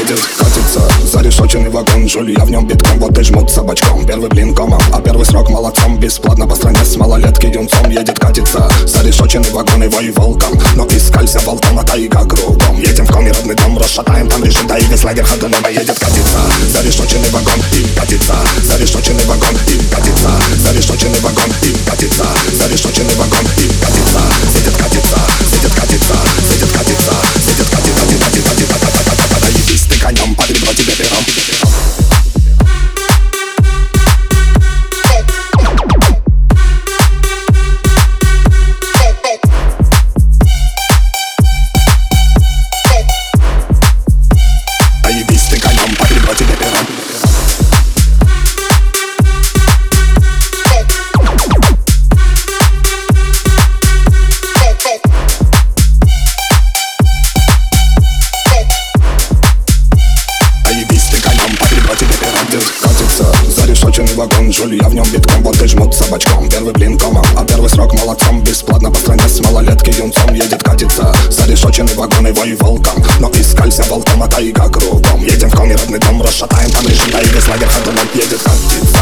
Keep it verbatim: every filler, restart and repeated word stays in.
едет, катится зарешоченный вагон. Жулья в нем битком, вот и жмут собачком. Первый блин комом, а первый срок молодцом. Бесплатно по стране с малолетки юнцом. Едет, катится зарешоченный вагон, его и волком. Но искалься волком, а тайга кругом. Едем в коме родный дом, расшатаем там режим. Да и весь лагерь ходуном едет, катится зарешоченный вагон и катится. Зарешоченный вагон и катится. Зарешоченный вагон и катится. Зарешоченный вагон и катится. Сидит, катится, сидит, катится, сидит, катится, сидит, катится, катится, катится, катится. Доебись ты конем, под ребро тебе пером. Доебись ты конем, под ребро тебе пером. Зарешоченный вагон, жулья в нем битком, вот и жмут собачком. Первый блин комом, а первый срок молодцом. Бесплатно по стране с малолетки юнцом. Едет, катится зарешоченный вагон, его и волком. Но искалься волком, а тайга кругом. Едем в коме родный дом, расшатаем там режим. Да и весь лагерь ходуном едет, катится.